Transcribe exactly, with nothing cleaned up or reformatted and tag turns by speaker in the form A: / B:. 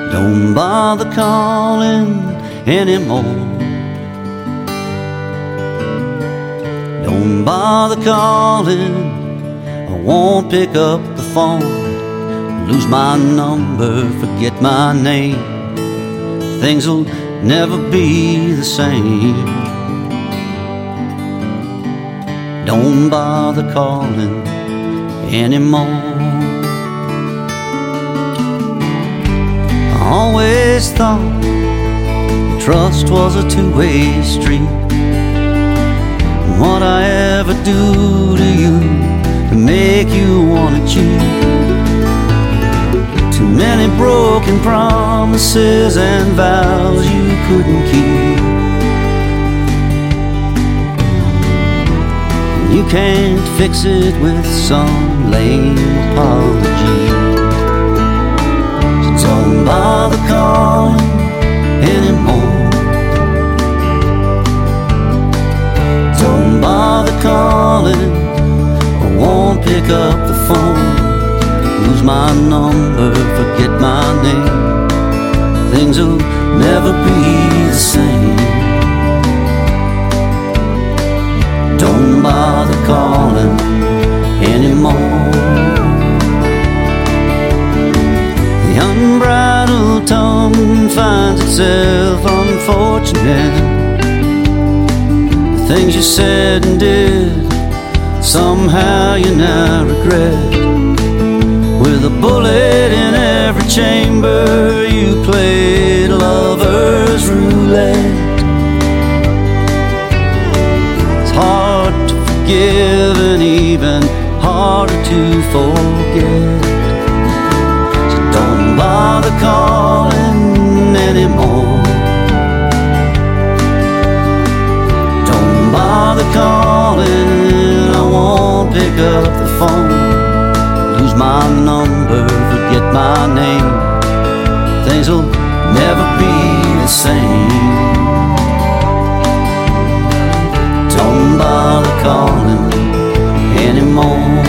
A: Don't bother calling anymore. Don't bother calling, I won't pick up the phone. Lose my number, forget my name. Things'll never be the same. Don't bother calling anymore. I always thought trust was a two-way street. What I ever do to you to make you wanna cheat? Too many broken promises and vows you couldn't keep. You can't fix it with some lame apology. So don't bother calling anymore. Don't bother calling, I won't pick up the phone. Lose my number, forget my name. Things will never be the same. Don't bother calling anymore. The unbridled tongue finds itself unfortunate. The things you said and did, somehow you now regret. With a bullet in every chamber, you played lover's roulette. It's hard to forgive and even harder to forget. So don't bother calling anymore. Don't bother calling, I won't pick up the phone. Lose my number, forget my name. Things will never be the same. Don't bother calling anymore.